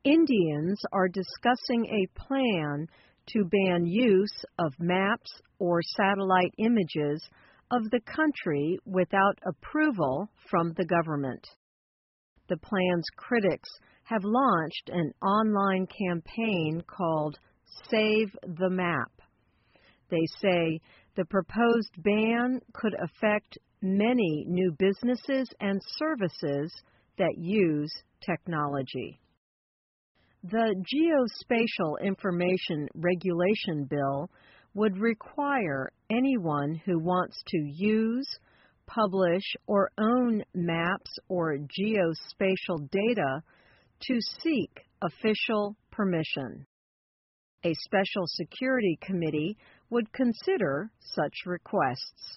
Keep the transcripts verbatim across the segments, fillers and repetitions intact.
Indians are discussing a plan to ban use of maps or satellite images of the country without approval from the government. The plan's critics have launched an online campaign called Save the Map. They say the proposed ban could affect many new businesses and services that use technology. The Geospatial Information Regulation Bill would require anyone who wants to use, publish, or own maps or geospatial data to seek official permission. A special security committee would consider such requests.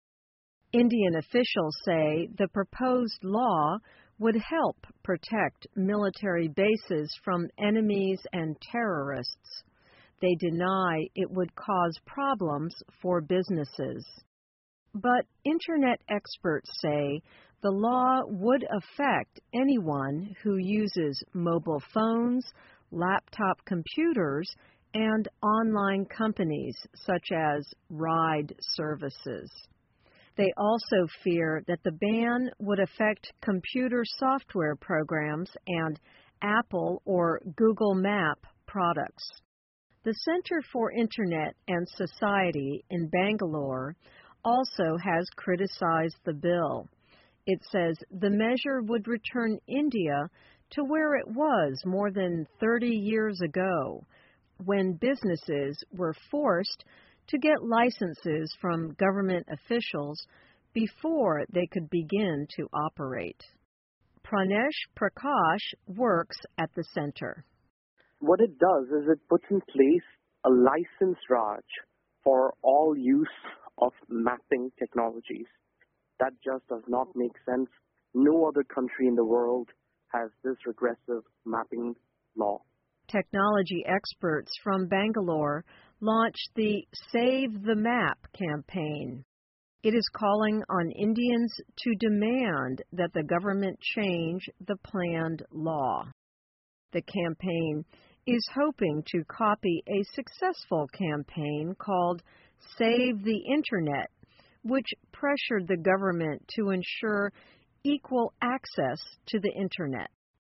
Indian officials say the proposed law would help protect military bases from enemies and terrorists. They deny it would cause problems for businesses. But Internet experts say the law would affect anyone who uses mobile phones, laptop computers, and online companies such as ride services. They also fear that the ban would affect computer software programs and Apple or Google Map products. The Center for Internet and Society in Bangalore also has criticized the bill. It says the measure would return India to where it was more than thirty years ago, when businesses were forced to get licenses from government officials before they could begin to operate. Pranesh Prakash works at the center. What it does is it puts in place a license Raj for all use of mapping technologies. That just does not make sense. No other country in the world has this regressive mapping law. Technology experts from Bangalore launched the Save the Map campaign. It is calling on Indians to demand that the government change the planned law. The campaign is hoping to copy a successful campaign called Save the Internet, which pressured the government to ensure equal access to the Internet.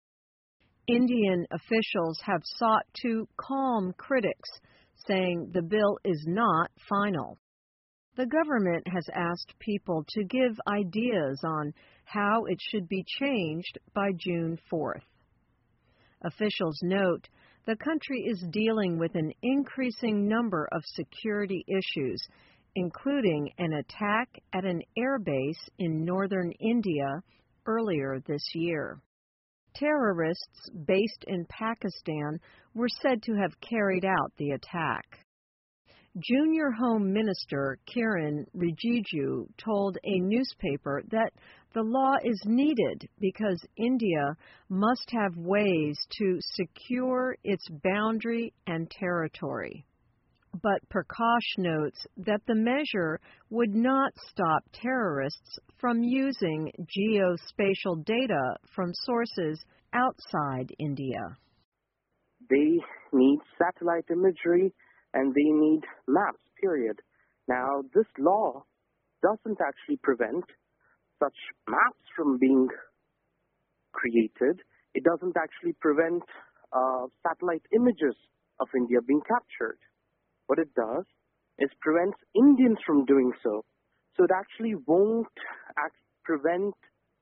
Indian officials have sought to calm critics, saying the bill is not final. The government has asked people to give ideas on how it should be changed by June fourth. Officials note the country is dealing with an increasing number of security issues, including an attack at an airbase in northern India earlier this year. Terrorists based in Pakistan were said to have carried out the attack. Junior Home Minister Kiran Rijiju told a newspaper that the law is needed because India must have ways to secure its boundary and territory. But Prakash notes that the measure would not stop terrorists from using geospatial data from sources outside India. They need satellite imagery and they need maps, period. Now, this law doesn't actually prevent such maps from being created. It doesn't actually prevent uh, satellite images of India being captured. What it does is prevents Indians from doing so. So it actually won't act, prevent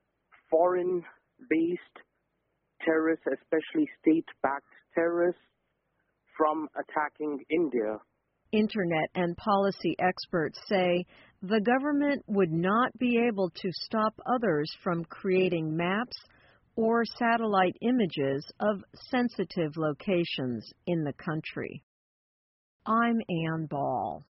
foreign-based terrorists, especially state-backed terrorists, from attacking India. Internet and policy experts say the government would not be able to stop others from creating maps or satellite images of sensitive locations in the country. I'm Ann Ball.